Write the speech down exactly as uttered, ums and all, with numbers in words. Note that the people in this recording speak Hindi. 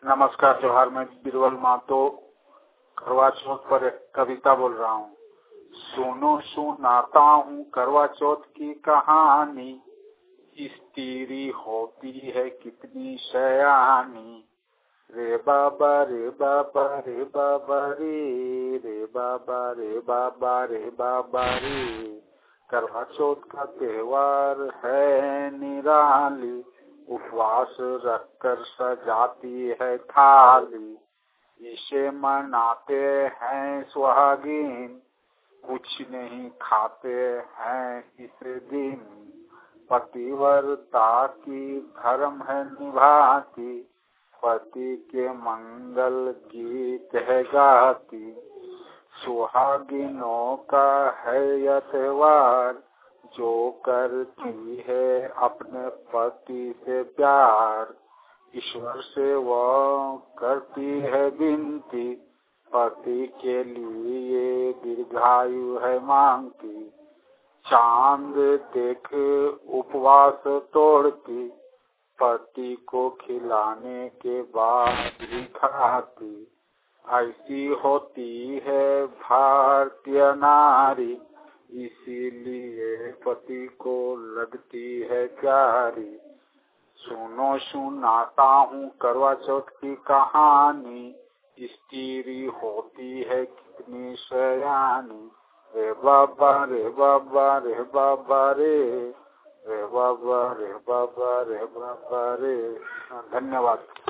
नमस्कार, जोहार। मैं बिरबल मातो करवा चौथ पर एक कविता बोल रहा हूँ। सुनो सुनाता हूँ करवा चौथ की कहानी, स्त्री होती है कितनी शयानी। रे बाबा रे बाबा रे बाबा रे रे बाबा रे बाबा रे बाबा रे। करवा चौथ का त्योहार है निराली, उपवास रखकर सजाती है थाली। इसे मनाते हैं सुहागिन, कुछ नहीं खाते हैं इस दिन। पतिव्रता की धर्म है निभाती, पति के मंगल गीत है गाती। सुहागिनों का है यह त्योहार, जो करती है अपने पति से प्यार। ईश्वर से वह करती है विनती, पति के लिए दीर्घायु है मांगती। चांद देख उपवास तोड़ती, पति को खिलाने के बाद ही खाती। ऐसी होती है भारतीय नारी, इसीलिए पति को लगती है प्यारी। सुनो सुनाता हूँ करवा चौथ की कहानी, स्त्री होती है कितनी शयानी। रे बाबा रे बाबा रे बाबा रे रे बाबा रे बाबा रे बाबा रे। धन्यवाद।